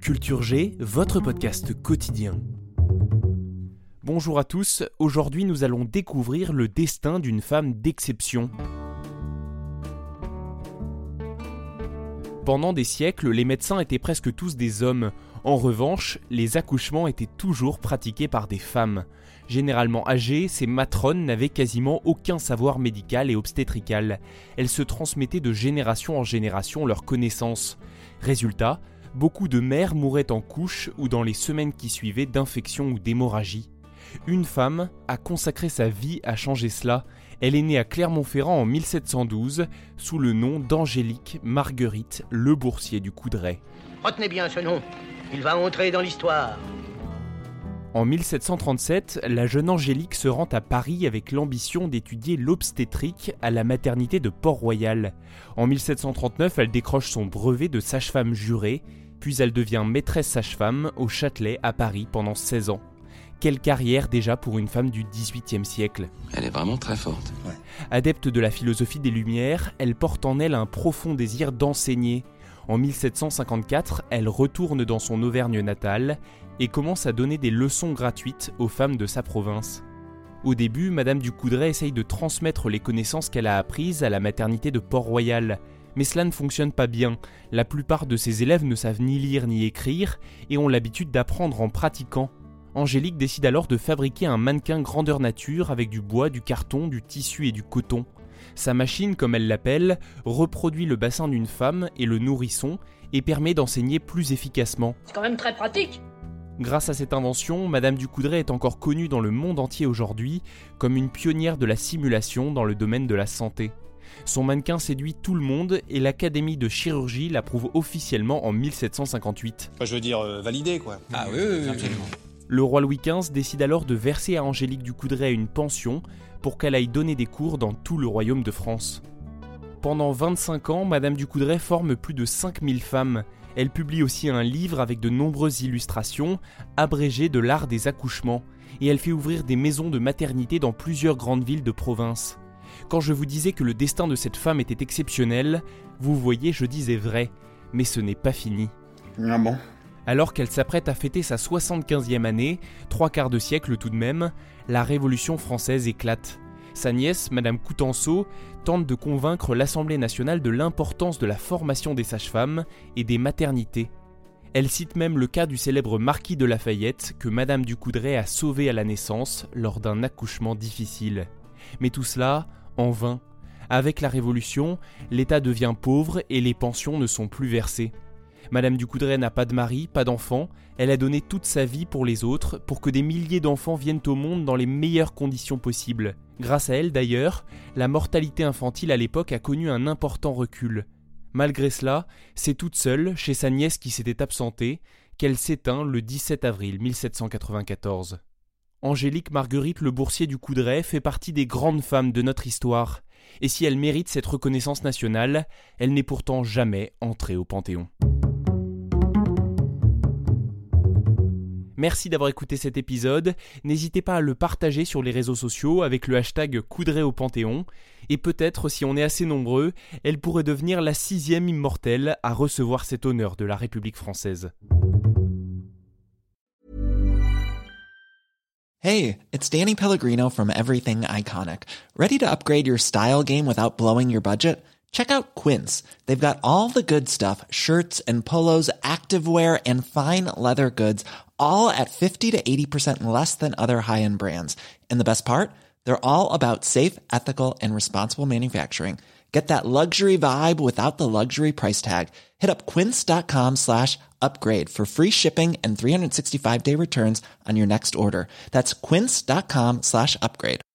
Culture G, votre podcast quotidien. Bonjour à tous, aujourd'hui nous allons découvrir le destin d'une femme d'exception. Pendant des siècles, les médecins étaient presque tous des hommes. En revanche, les accouchements étaient toujours pratiqués par des femmes. Généralement âgées, ces matrones n'avaient quasiment aucun savoir médical et obstétrical. Elles se transmettaient de génération en génération leurs connaissances. Résultat, beaucoup de mères mouraient en couche ou dans les semaines qui suivaient d'infections ou d'hémorragies. Une femme a consacré sa vie à changer cela. Elle est née à Clermont-Ferrand en 1712 sous le nom d'Angélique Marguerite Le Boursier du Coudray. Retenez bien ce nom, il va entrer dans l'histoire. En 1737, la jeune Angélique se rend à Paris avec l'ambition d'étudier l'obstétrique à la maternité de Port-Royal. En 1739, elle décroche son brevet de sage-femme jurée, puis elle devient maîtresse sage-femme au Châtelet à Paris pendant 16 ans. Quelle carrière déjà pour une femme du XVIIIe siècle. Elle est vraiment très forte. Ouais. Adepte de la philosophie des Lumières, elle porte en elle un profond désir d'enseigner. En 1754, elle retourne dans son Auvergne natale et commence à donner des leçons gratuites aux femmes de sa province. Au début, Madame du Coudray essaye de transmettre les connaissances qu'elle a apprises à la maternité de Port-Royal. Mais cela ne fonctionne pas bien. La plupart de ses élèves ne savent ni lire ni écrire et ont l'habitude d'apprendre en pratiquant. Angélique décide alors de fabriquer un mannequin grandeur nature avec du bois, du carton, du tissu et du coton. Sa machine, comme elle l'appelle, reproduit le bassin d'une femme et le nourrisson et permet d'enseigner plus efficacement. C'est quand même très pratique. Grâce à cette invention, Madame du Coudray est encore connue dans le monde entier aujourd'hui comme une pionnière de la simulation dans le domaine de la santé. Son mannequin séduit tout le monde et l'Académie de chirurgie l'approuve officiellement en 1758. Validé quoi. Ah oui, absolument. Le roi Louis XV décide alors de verser à Angélique du Coudray une pension pour qu'elle aille donner des cours dans tout le royaume de France. Pendant 25 ans, Madame du Coudray forme plus de 5000 femmes. Elle publie aussi un livre avec de nombreuses illustrations, abrégé de l'art des accouchements, et elle fait ouvrir des maisons de maternité dans plusieurs grandes villes de province. Quand je vous disais que le destin de cette femme était exceptionnel, vous voyez, je disais vrai, mais ce n'est pas fini. Ah bon ? Alors qu'elle s'apprête à fêter sa 75e année, 3/4 de siècle tout de même, la Révolution française éclate. Sa nièce, Madame Coutanceau, tente de convaincre l'Assemblée nationale de l'importance de la formation des sages-femmes et des maternités. Elle cite même le cas du célèbre marquis de Lafayette que Madame du Coudray a sauvé à la naissance lors d'un accouchement difficile. Mais tout cela, en vain. Avec la Révolution, l'État devient pauvre et les pensions ne sont plus versées. Madame du Coudray n'a pas de mari, pas d'enfant, elle a donné toute sa vie pour les autres, pour que des milliers d'enfants viennent au monde dans les meilleures conditions possibles. Grâce à elle d'ailleurs, la mortalité infantile à l'époque a connu un important recul. Malgré cela, c'est toute seule, chez sa nièce qui s'était absentée, qu'elle s'éteint le 17 avril 1794. Angélique Marguerite Le Boursier du Coudray fait partie des grandes femmes de notre histoire. Et si elle mérite cette reconnaissance nationale, elle n'est pourtant jamais entrée au Panthéon. Merci d'avoir écouté cet épisode, n'hésitez pas à le partager sur les réseaux sociaux avec le hashtag Coudray au Panthéon, et peut-être, si on est assez nombreux, elle pourrait devenir la 6e immortelle à recevoir cet honneur de la République française. Hey, it's Danny Pellegrino from Everything Iconic. Ready to upgrade your style game without blowing your budget? Check out Quince. They've got all the good stuff, shirts and polos, activewear, and fine leather goods, all at 50 to 80% less than other high-end brands. And the best part? They're all about safe, ethical, and responsible manufacturing. Get that luxury vibe without the luxury price tag. Hit up quince.com/upgrade for free shipping and 365-day returns on your next order. That's quince.com/upgrade.